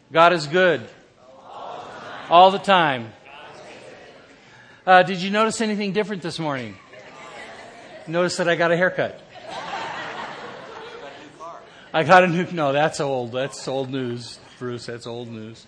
God is good. All the time. Did you notice anything different this morning? Notice that I got a haircut. I got a new... No, that's old. That's old news, Bruce. That's old news.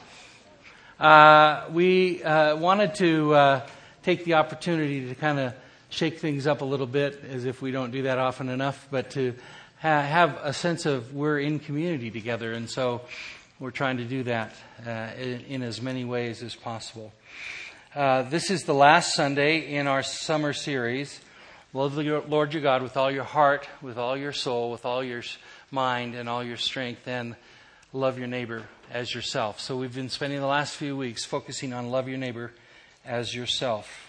We wanted to take the opportunity to kind of shake things up a little bit, as if we don't do that often enough, but to have a sense of we're in community together. And so we're trying to do that in as many ways as possible. This is the last Sunday in our summer series. Love the Lord your God with all your heart, with all your soul, with all your mind, and all your strength, and love your neighbor as yourself. So we've been spending the last few weeks focusing on love your neighbor as yourself.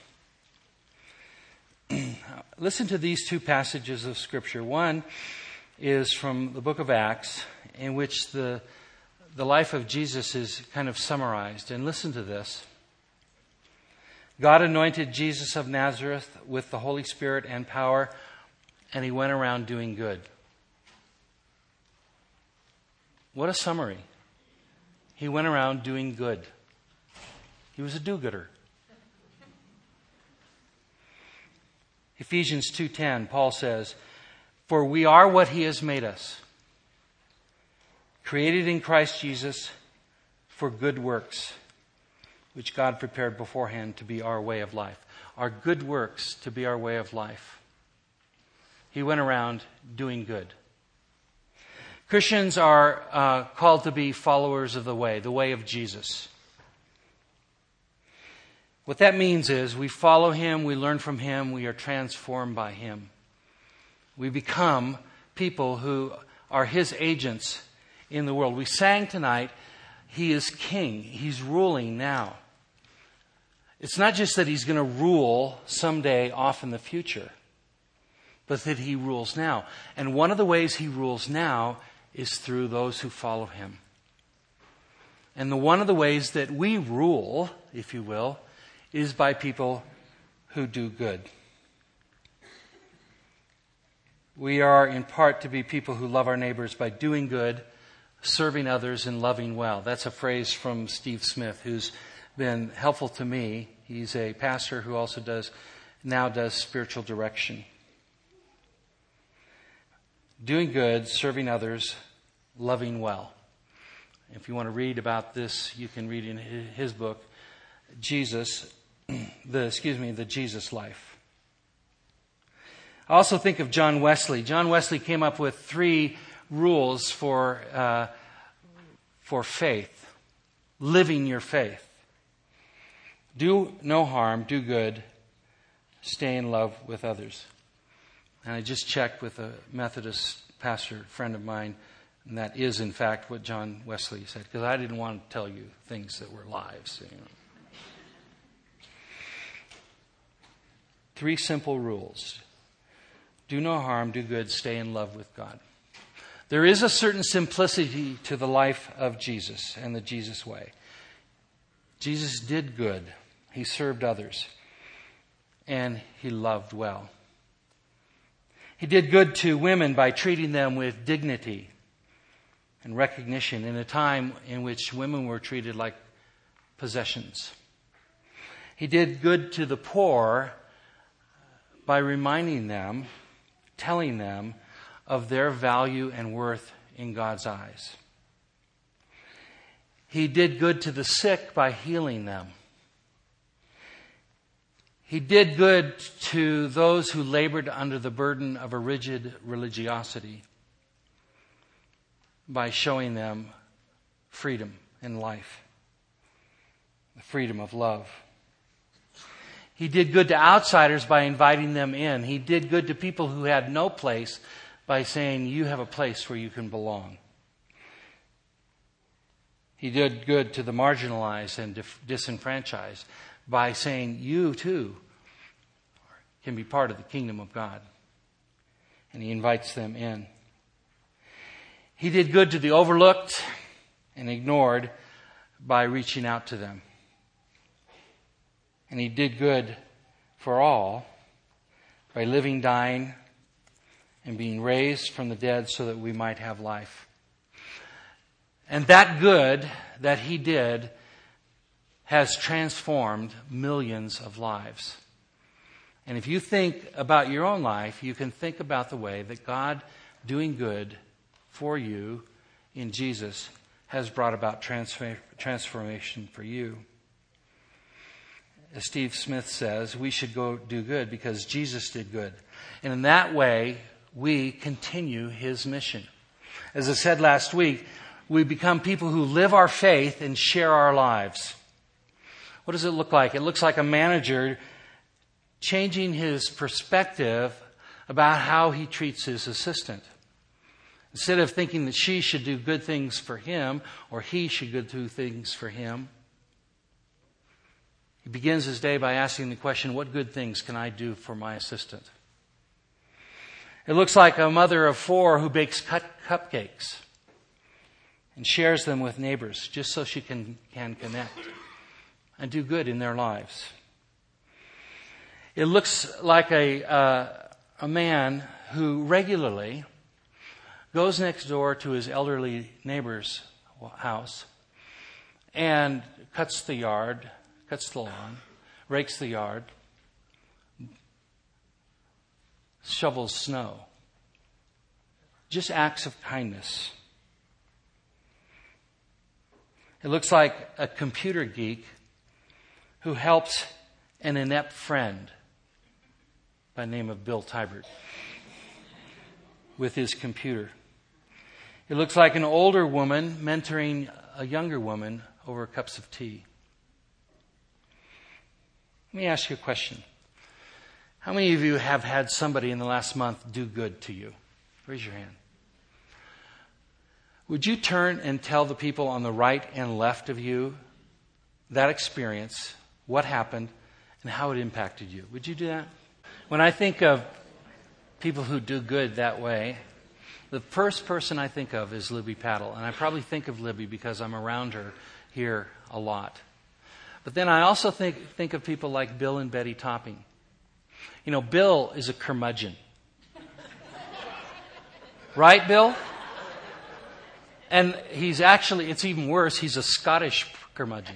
Listen to these two passages of Scripture. One is from the book of Acts, in which the life of Jesus is kind of summarized. And listen to this. God anointed Jesus of Nazareth with the Holy Spirit and power, and he went around doing good. What a summary. He went around doing good. He was a do-gooder. Ephesians 2:10, Paul says, "For we are what he has made us, created in Christ Jesus for good works, which God prepared beforehand to be our way of life." Our good works to be our way of life. He went around doing good. Christians are called to be followers of the way of Jesus. What that means is we follow him, we learn from him, we are transformed by him. We become people who are his agents in the world. We sang tonight, he is king. He's ruling now. It's not just that he's going to rule someday off in the future, but that he rules now. And one of the ways he rules now is through those who follow him. And one of the ways that we rule, if you will, is by people who do good. We are in part to be people who love our neighbors by doing good, serving others, and loving well. That's a phrase from Steve Smith, who's been helpful to me. He's a pastor who also does spiritual direction. Doing good, serving others, loving well. If you want to read about this, you can read in his book, the Jesus Life. I also think of John Wesley. John Wesley came up with 3 rules for faith, living your faith. Do no harm, do good, stay in love with others. And I just checked with a Methodist pastor friend of mine, and that is in fact what John Wesley said, because I didn't want to tell you things that were lies. 3 simple rules. Do no harm, do good, stay in love with God. There is a certain simplicity to the life of Jesus and the Jesus way. Jesus did good. He served others. And he loved well. He did good to women by treating them with dignity and recognition in a time in which women were treated like possessions. He did good to the poor by reminding them, telling them of their value and worth in God's eyes. He did good to the sick by healing them. He did good to those who labored under the burden of a rigid religiosity by showing them freedom in life, the freedom of love. He did good to outsiders by inviting them in. He did good to people who had no place by saying, you have a place where you can belong. He did good to the marginalized and disenfranchised by saying, you too can be part of the kingdom of God. And he invites them in. He did good to the overlooked and ignored by reaching out to them. And he did good for all by living, dying, and being raised from the dead so that we might have life. And that good that he did has transformed millions of lives. And if you think about your own life, you can think about the way that God doing good for you in Jesus has brought about transformation for you. As Steve Smith says, we should go do good because Jesus did good. And in that way, we continue his mission. As I said last week, we become people who live our faith and share our lives. What does it look like? It looks like a manager changing his perspective about how he treats his assistant. Instead of thinking that she should do good things for him or he should do things for him, he begins his day by asking the question, what good things can I do for my assistant? It looks like a mother of 4 who bakes cupcakes and shares them with neighbors just so she can connect and do good in their lives. It looks like a man who regularly goes next door to his elderly neighbor's house and cuts the lawn, rakes the yard, shovels snow. Just acts of kindness. It looks like a computer geek who helps an inept friend by the name of Bill Tybert with his computer. It looks like an older woman mentoring a younger woman over cups of tea. Let me ask you a question. How many of you have had somebody in the last month do good to you? Raise your hand. Would you turn and tell the people on the right and left of you that experience, what happened, and how it impacted you? Would you do that? When I think of people who do good that way, the first person I think of is Libby Paddle. And I probably think of Libby because I'm around her here a lot. But then I also think of people like Bill and Betty Topping. You know, Bill is a curmudgeon. Right, Bill? And he's actually, it's even worse, he's a Scottish curmudgeon.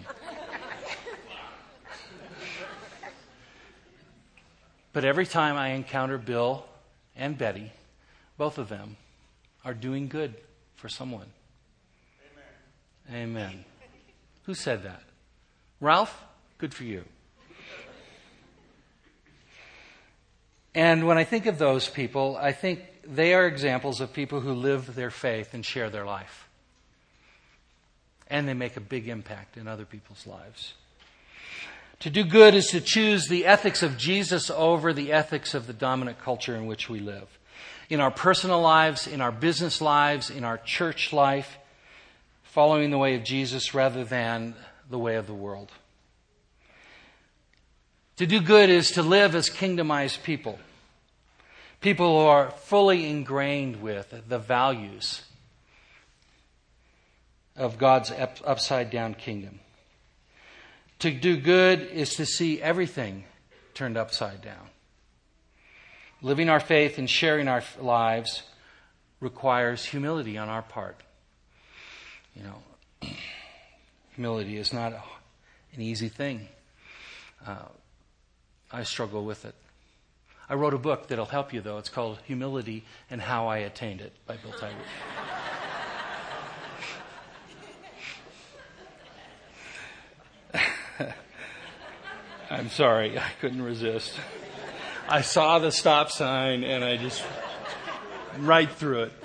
But every time I encounter Bill and Betty, both of them are doing good for someone. Amen. Amen. Who said that? Ralph? Good for you. And when I think of those people, I think they are examples of people who live their faith and share their life. And they make a big impact in other people's lives. To do good is to choose the ethics of Jesus over the ethics of the dominant culture in which we live. In our personal lives, in our business lives, in our church life, following the way of Jesus rather than the way of the world. To do good is to live as kingdomized people. People who are fully ingrained with the values of God's upside-down kingdom. To do good is to see everything turned upside down. Living our faith and sharing our lives requires humility on our part. You know, humility is not an easy thing. I struggle with it. I wrote a book that'll help you, though. It's called Humility and How I Attained It by Bill Tybert. I'm sorry, I couldn't resist. I saw the stop sign and I just right through it.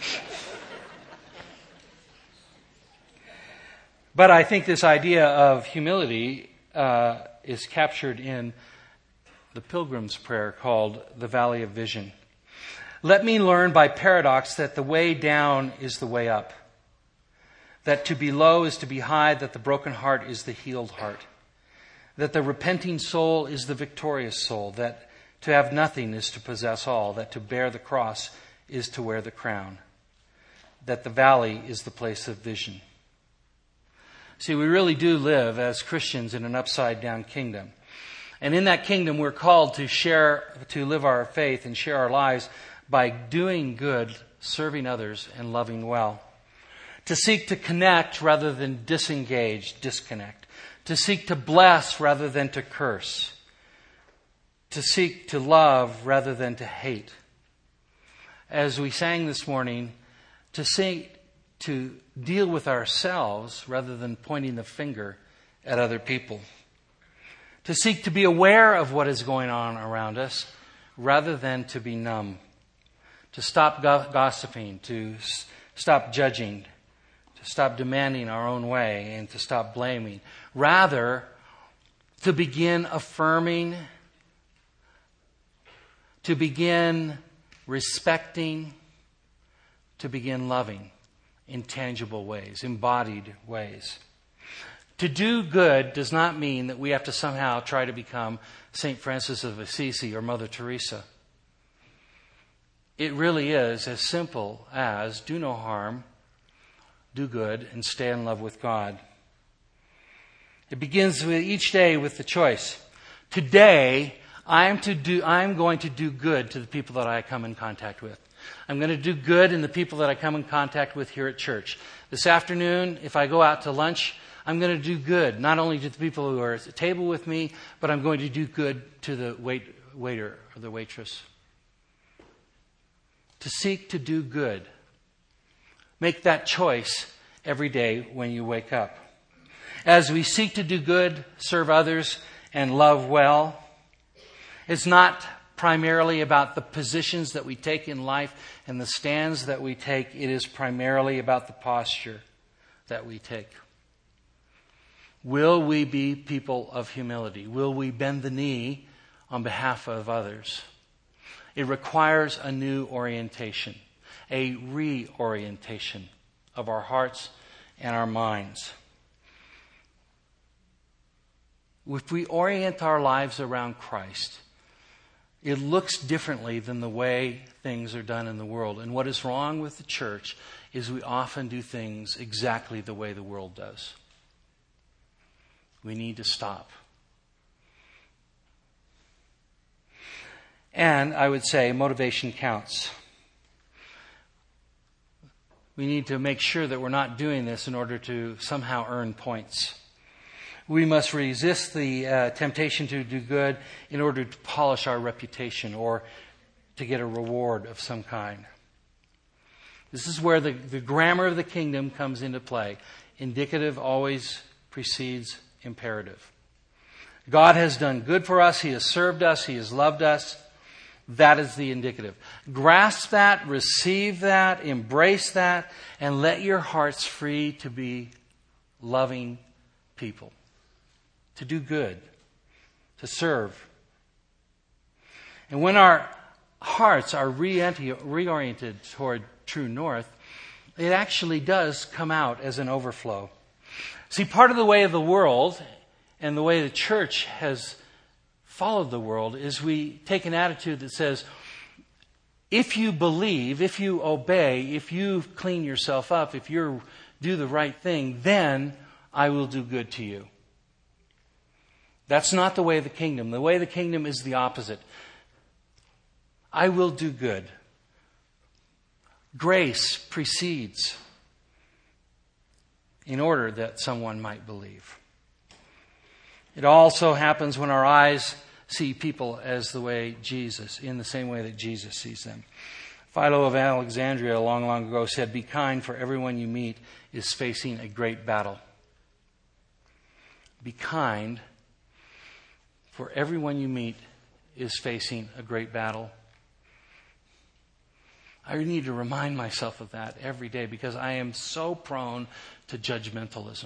But I think this idea of humility is captured in the Pilgrim's Prayer called the Valley of Vision. Let me learn by paradox that the way down is the way up. That to be low is to be high, that the broken heart is the healed heart. That the repenting soul is the victorious soul. That to have nothing is to possess all. That to bear the cross is to wear the crown. That the valley is the place of vision. See, we really do live as Christians in an upside-down kingdom. And in that kingdom, we're called to live our faith and share our lives by doing good, serving others, and loving well. To seek to connect rather than disengage, disconnect. To seek to bless rather than to curse. To seek to love rather than to hate. As we sang this morning, to seek to deal with ourselves rather than pointing the finger at other people. To seek to be aware of what is going on around us rather than to be numb. To stop gossiping, to stop judging, to stop demanding our own way, and to stop blaming. Rather, to begin affirming, to begin respecting, to begin loving in tangible ways, embodied ways. To do good does not mean that we have to somehow try to become St. Francis of Assisi or Mother Teresa. It really is as simple as do no harm, do good, and stay in love with God. It begins with each day with the choice. Today, I'm going to do good to the people that I come in contact with. I'm going to do good in the people that I come in contact with here at church. This afternoon, if I go out to lunch, I'm going to do good, not only to the people who are at the table with me, but I'm going to do good to the waiter or the waitress. To seek to do good. Make that choice every day when you wake up. As we seek to do good, serve others, and love well, it's not primarily about the positions that we take in life and the stands that we take. It is primarily about the posture that we take. Will we be people of humility? Will we bend the knee on behalf of others? It requires a new orientation, a reorientation of our hearts and our minds. If we orient our lives around Christ, it looks differently than the way things are done in the world. And what is wrong with the church is we often do things exactly the way the world does. We need to stop. And I would say motivation counts. We need to make sure that we're not doing this in order to somehow earn points. We must resist the temptation to do good in order to polish our reputation or to get a reward of some kind. This is where the grammar of the kingdom comes into play. Indicative always precedes imperative. God has done good for us. He has served us. He has loved us. That is the indicative. Grasp that, receive that, embrace that, and let your hearts free to be loving people. To do good. To serve. And when our hearts are reoriented toward true north, it actually does come out as an overflow. See, part of the way of the world and the way the church has followed the world is we take an attitude that says, if you believe, if you obey, if you clean yourself up, if you do the right thing, then I will do good to you. That's not the way of the kingdom. The way of the kingdom is the opposite. I will do good. Grace precedes in order that someone might believe. It also happens when our eyes see people as the way Jesus, in the same way that Jesus sees them. Philo of Alexandria long, long ago said, "Be kind, for everyone you meet is facing a great battle." Be kind, for everyone you meet is facing a great battle. I need to remind myself of that every day because I am so prone to judgmentalism.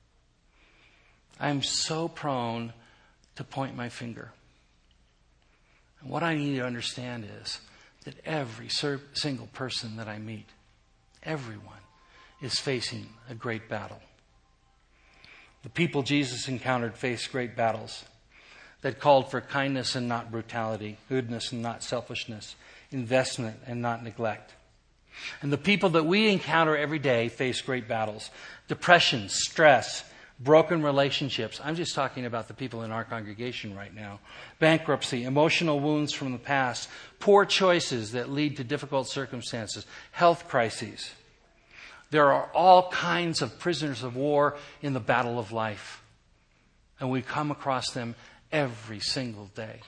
I'm so prone to point my finger. And what I need to understand is that every single person that I meet, everyone, is facing a great battle. The people Jesus encountered faced great battles that called for kindness and not brutality, goodness and not selfishness, investment and not neglect. And the people that we encounter every day face great battles. Depression, stress, broken relationships. I'm just talking about the people in our congregation right now. Bankruptcy, emotional wounds from the past, poor choices that lead to difficult circumstances, health crises. There are all kinds of prisoners of war in the battle of life. And we come across them every single day.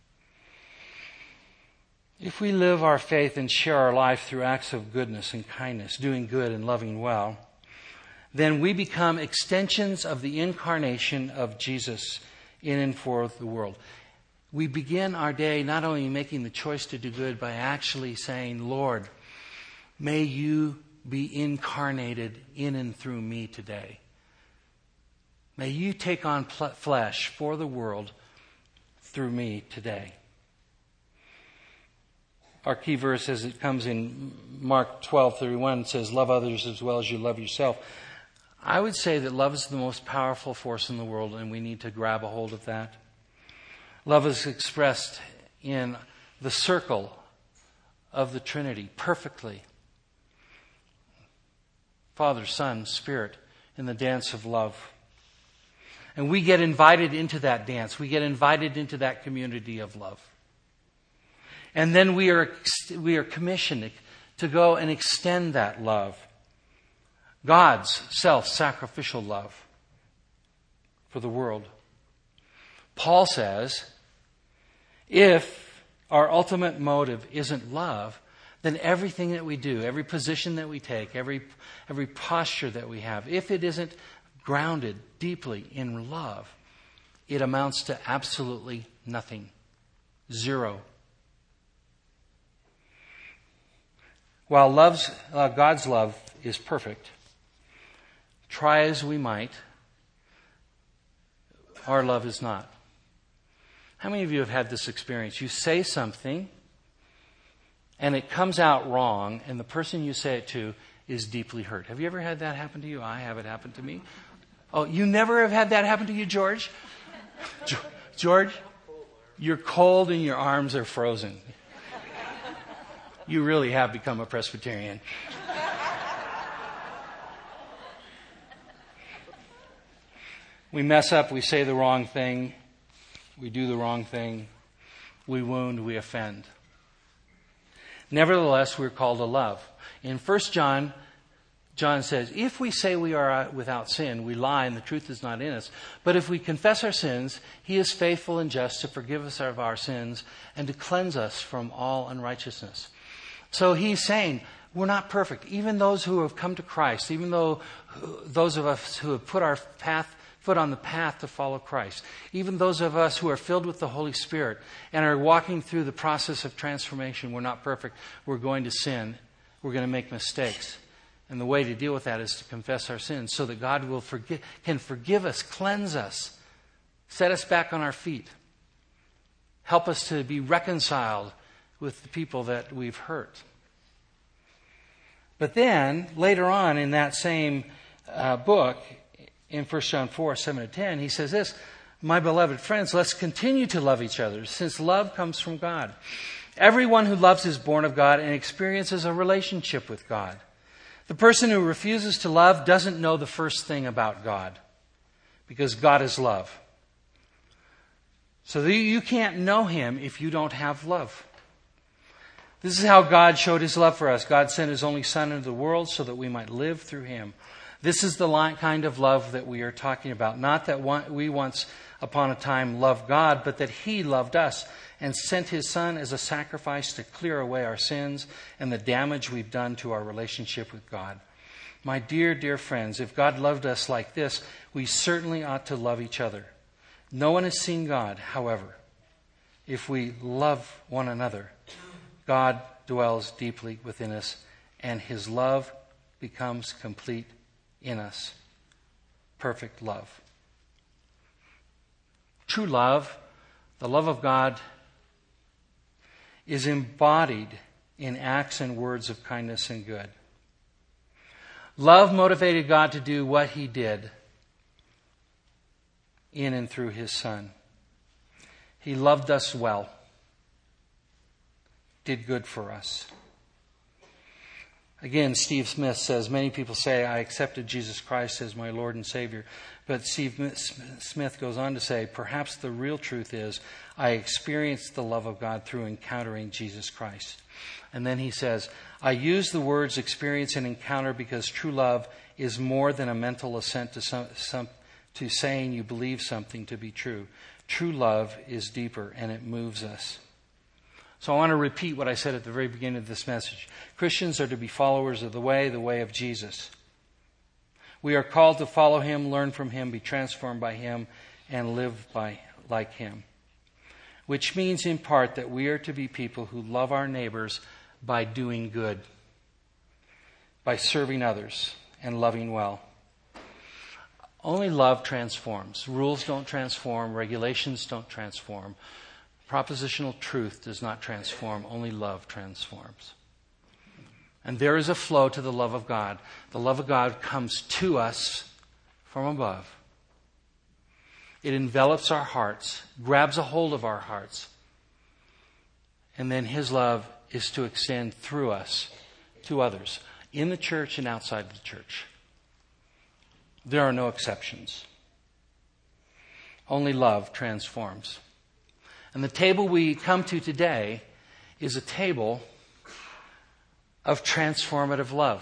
If we live our faith and share our life through acts of goodness and kindness, doing good and loving well, then we become extensions of the incarnation of Jesus in and for the world. We begin our day not only making the choice to do good, by actually saying, Lord, may you be incarnated in and through me today. May you take on flesh for the world through me today. Our key verse, as it comes in Mark 12:31, says, love others as well as you love yourself. I would say that love is the most powerful force in the world, and we need to grab a hold of that. Love is expressed in the circle of the Trinity perfectly. Father, Son, Spirit, in the dance of love. And we get invited into that dance. We get invited into that community of love. And then we are commissioned to go and extend that love. God's self-sacrificial love for the world. Paul says, if our ultimate motive isn't love, then everything that we do, every position that we take, every posture that we have, if it isn't grounded deeply in love, it amounts to absolutely nothing. Zero. While God's love is perfect, try as we might, our love is not. How many of you have had this experience? You say something, and it comes out wrong, and the person you say it to is deeply hurt. Have you ever had that happen to you? I have it happen to me. Oh, you never have had that happen to you, George? George, you're cold and your arms are frozen. You really have become a Presbyterian. We mess up, we say the wrong thing, we do the wrong thing, we wound, we offend. Nevertheless, we're called to love. In 1 John, John says, if we say we are without sin, we lie and the truth is not in us. But if we confess our sins, He is faithful and just to forgive us of our sins and to cleanse us from all unrighteousness. So He's saying, we're not perfect. Even those who have come to Christ, even though those of us who have put our foot on the path to follow Christ, even those of us who are filled with the Holy Spirit and are walking through the process of transformation, we're not perfect. We're going to sin. We're going to make mistakes. And the way to deal with that is to confess our sins so that God can forgive us, cleanse us, set us back on our feet, help us to be reconciled with the people that we've hurt. But then, later on in that same book, in 1 John 4:7-10, he says this, my beloved friends, let's continue to love each other, since love comes from God. Everyone who loves is born of God and experiences a relationship with God. The person who refuses to love doesn't know the first thing about God, because God is love. So you can't know Him if you don't have love. This is how God showed His love for us. God sent His only Son into the world so that we might live through Him. This is the kind of love that we are talking about. Not that we once upon a time loved God, but that He loved us and sent His Son as a sacrifice to clear away our sins and the damage we've done to our relationship with God. My dear, dear friends, if God loved us like this, we certainly ought to love each other. No one has seen God, however. If we love one another, God dwells deeply within us, and His love becomes complete in us. Perfect love. True love, the love of God, is embodied in acts and words of kindness and good. Love motivated God to do what He did in and through His Son. He loved us well, did good for us. Again, Steve Smith says, many people say, I accepted Jesus Christ as my Lord and Savior. But Steve Smith goes on to say, perhaps the real truth is, I experienced the love of God through encountering Jesus Christ. And then he says, I use the words experience and encounter because true love is more than a mental assent to saying you believe something to be true. True love is deeper and it moves us. So I want to repeat what I said at the very beginning of this message. Christians are to be followers of the way of Jesus. We are called to follow Him, learn from Him, be transformed by Him, and live like Him. Which means in part that we are to be people who love our neighbors by doing good, by serving others and loving well. Only love transforms. Rules don't transform. Regulations don't transform. Propositional truth does not transform. Only love transforms. And there is a flow to the love of God. The love of God comes to us from above. It envelops our hearts, grabs a hold of our hearts. And then His love is to extend through us to others, in the church and outside the church. There are no exceptions. Only love transforms. And the table we come to today is a table of transformative love.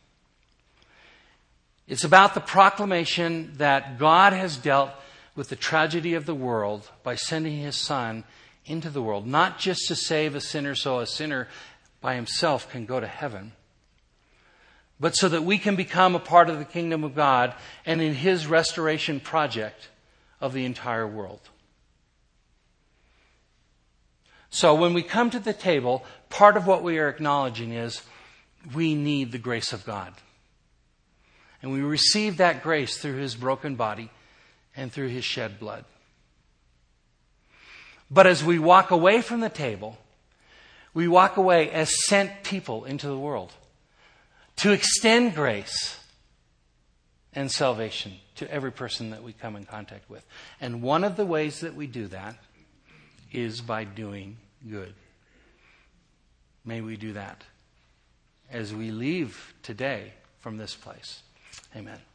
It's about the proclamation that God has dealt with the tragedy of the world by sending His Son into the world, not just to save a sinner so a sinner by himself can go to heaven, but so that we can become a part of the kingdom of God and in His restoration project of the entire world. So when we come to the table, part of what we are acknowledging is we need the grace of God. And we receive that grace through His broken body and through His shed blood. But as we walk away from the table, we walk away as sent people into the world to extend grace and salvation to every person that we come in contact with. And one of the ways that we do that is by doing good. May we do that as we leave today from this place. Amen.